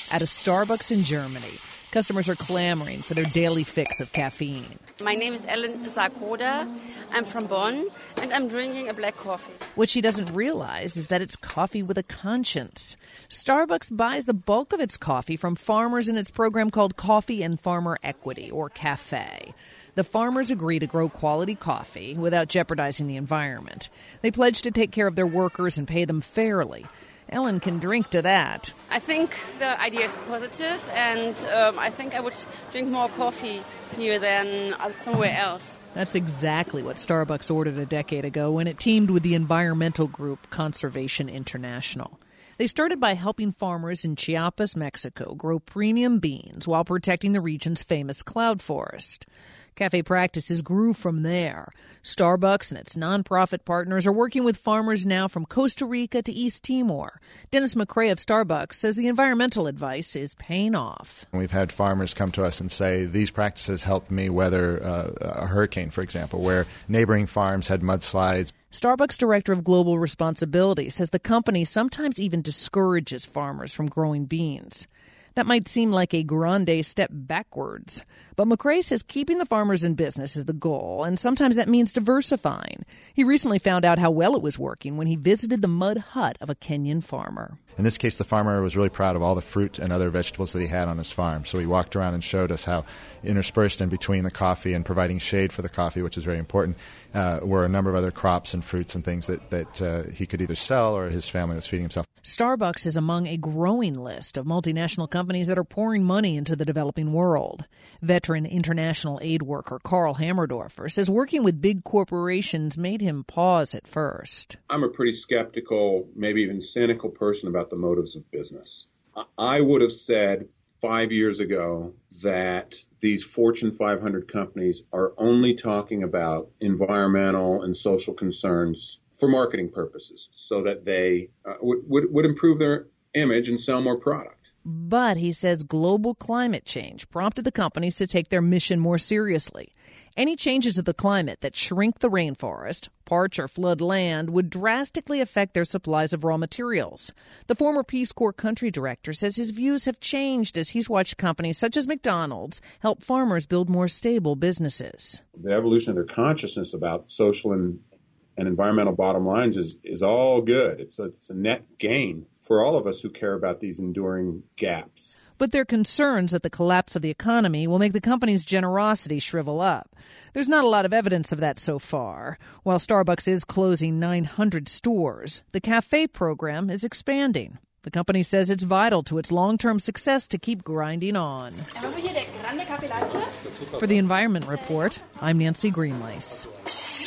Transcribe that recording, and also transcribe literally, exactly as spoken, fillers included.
at a Starbucks in Germany. Customers are clamoring for their daily fix of caffeine. My name is Ellen Sarkoda. I'm from Bonn, and I'm drinking a black coffee. What she doesn't realize is that it's coffee with a conscience. Starbucks buys the bulk of its coffee from farmers in its program called Coffee and Farmer Equity, or CAFE. The farmers agree to grow quality coffee without jeopardizing the environment. They pledge to take care of their workers and pay them fairly. Ellen can drink to that. I think the idea is positive, and um, I think I would drink more coffee here than somewhere else. That's exactly what Starbucks ordered a decade ago when it teamed with the environmental group Conservation International. They started by helping farmers in Chiapas, Mexico, grow premium beans while protecting the region's famous cloud forest. Cafe practices grew from there. Starbucks and its nonprofit partners are working with farmers now from Costa Rica to East Timor. Dennis McRae of Starbucks says the environmental advice is paying off. We've had farmers come to us and say, these practices helped me weather uh, a hurricane, for example, where neighboring farms had mudslides. Starbucks Director of Global Responsibility says the company sometimes even discourages farmers from growing beans. That might seem like a grande step backwards. But McRae says keeping the farmers in business is the goal, and sometimes that means diversifying. He recently found out how well it was working when he visited the mud hut of a Kenyan farmer. In this case, the farmer was really proud of all the fruit and other vegetables that he had on his farm. So he walked around and showed us how interspersed in between the coffee and providing shade for the coffee, which is very important, uh, were a number of other crops and fruits and things that, that uh, he could either sell or his family was feeding himself. Starbucks is among a growing list of multinational companies that are pouring money into the developing world. Veteran international aid worker Karl Hammerdorfer says working with big corporations made him pause at first. I'm a pretty skeptical, maybe even cynical person about the motives of business. I would have said five years ago that these Fortune five hundred companies are only talking about environmental and social concerns for marketing purposes so that they uh, would, would, would improve their image and sell more product. But he says global climate change prompted the companies to take their mission more seriously. Any changes to the climate that shrink the rainforest, parch or flood land, would drastically affect their supplies of raw materials. The former Peace Corps country director says his views have changed as he's watched companies such as McDonald's help farmers build more stable businesses. The evolution of their consciousness about social and, and environmental bottom lines is, is all good. It's a, it's a net gain for all of us who care about these enduring gaps. But their concerns that the collapse of the economy will make the company's generosity shrivel up. There's not a lot of evidence of that so far. While Starbucks is closing nine hundred stores, the cafe program is expanding. The company says it's vital to its long-term success to keep grinding on. For the Environment Report, I'm Nancy Greenlace.